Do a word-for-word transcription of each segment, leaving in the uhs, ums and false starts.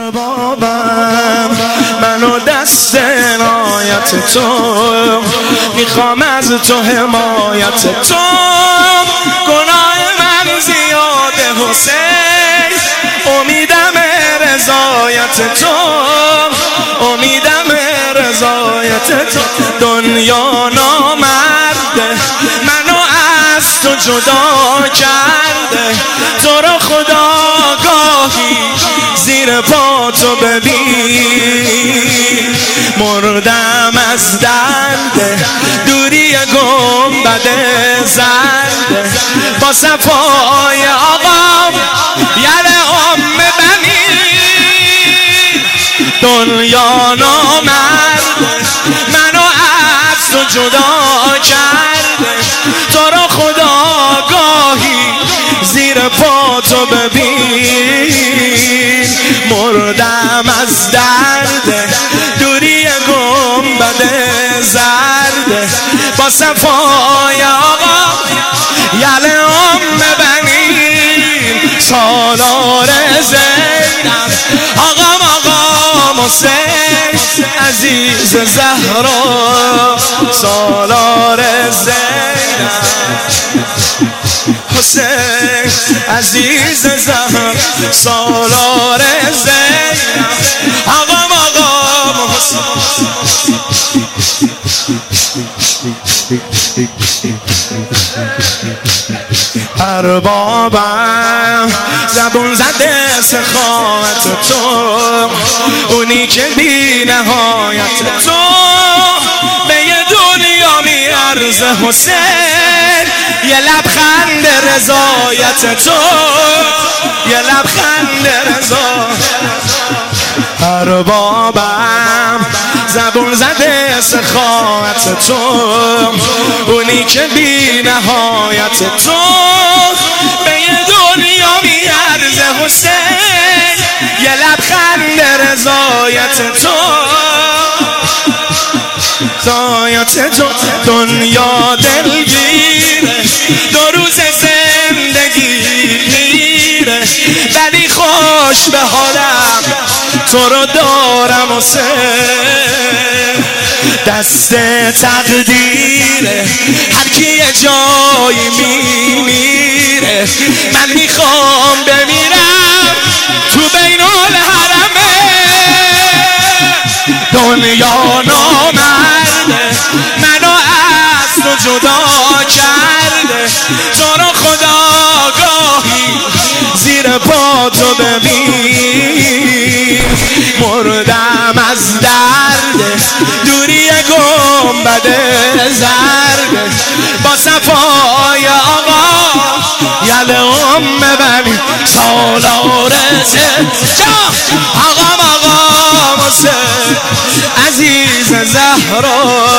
اربابم منو دست عنایت تو میخوام از تو حمایت تو گناه من زیاده حسین امیدم رضایت تو امیدم رضایت تو دنیا نامرده منو از تو جدا کرده تو رو خدا گاهی زیر پا تو ببین مردم از درد دوری گنبد زرد با صفای آقا یله ام بنی دنیا نامرد منو از تو جدا کرده تو رو خدا گاهی زیر پا تو ببین مردم از درد دوری گنبد زرد با صفای آقا یله ام بنین سالار زینب آقام آقام حسین عزیز زهرا سالار زینب حسین عزیز زهر سالار زینب آقام آقام حسین اربابم زبون زده سخاوت تو اونی که بی نهایت تو به یه دنیا میارزه حسین یه لبخند رضایت تو یه لبخند رضایت اربابم زبون زده سخاوت تو اونی که بی نهایت تو به یه دنیا میارزه حسین یه لبخند رضایت تو رضایت تو دنیا دلگیره دو روز زندگی میره ولی خوش به حالم تو رو دارم حسین دست تقدیره هر کی یه جایی میمیره من میخوام بمیرم تو بین الحرمه دنیا نامرده منو از تو جدا کرده تو رو خدا گاهی زیر پا تو ببین مردم از درد دوری گنبد زرد با صفای آقا یله ام بنی سالار زینب آقام آقام حسین عزیز زهرا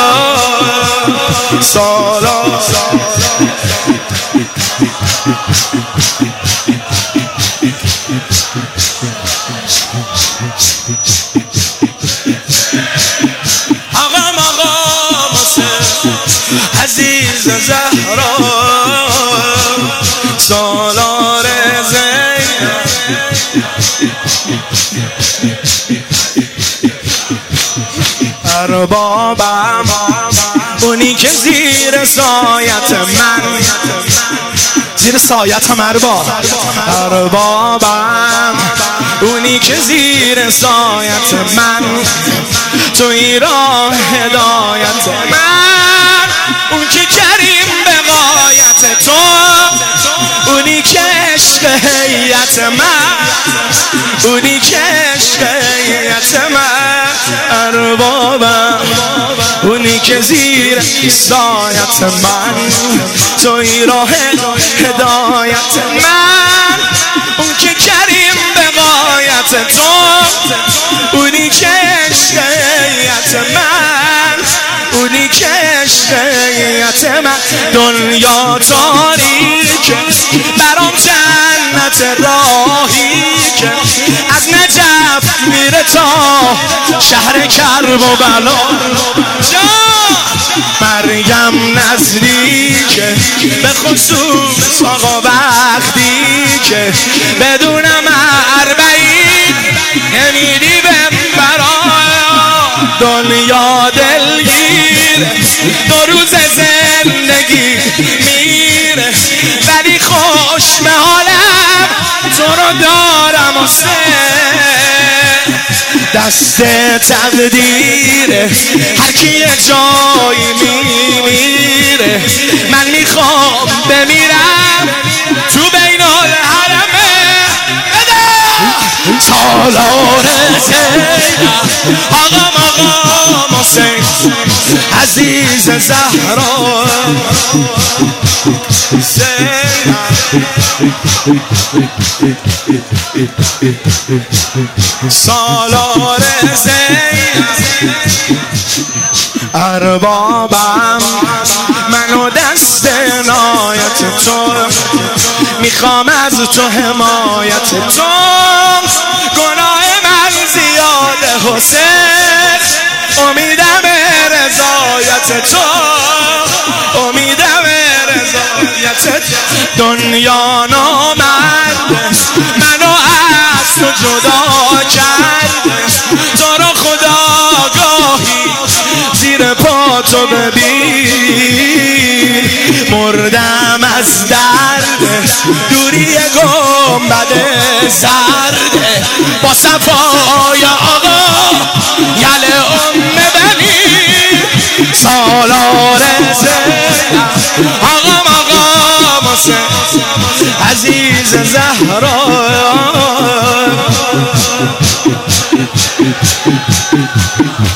سالار آقام آقام حسین عزیز زهرا سالار زینب اربابم اونی که زیر سایت من زیر سایتم ارباب اربابم اونی که زیر سایت من توی راه هدایت من اون که کریم به غایت تو اونی که عشق هیئت من اونی که عشق هیئت من اربابم اونی که زیر سایت من توی راه هدایت من اون که کریم به غایت تو اونی که عشق هیئت من اونی که عشق هیئت من دنیا تاریکه برام جنت راهی که از نجف میره تا شهر کرب و بلا مریم نزدیکه به خصوص آقا وقتی که بدونم اربعین یعنی دست تقدیره، هر کی یه جایی میمیره. من میخوام بمیرم تو بین الحرمه، سالار زینب آقا مقام حسین عزیز زهرا سالار زینب اربابم منو دست عنایت تو میخوام، از تو حمایت تو. گناه من زیاده حسین، امیدم رضایت تو، امیدم رضایت تو. دنیا نامرده منو از تو جدا کرده، تو رو خداگاهی زیر پا تو ببین. مردم از درد دوری گنبد زرده، با صفای آقا یل ام ببین. سالار زینب آقا مقام حسین عزیز زهرا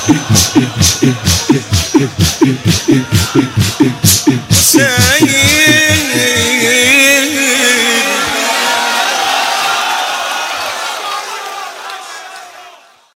سید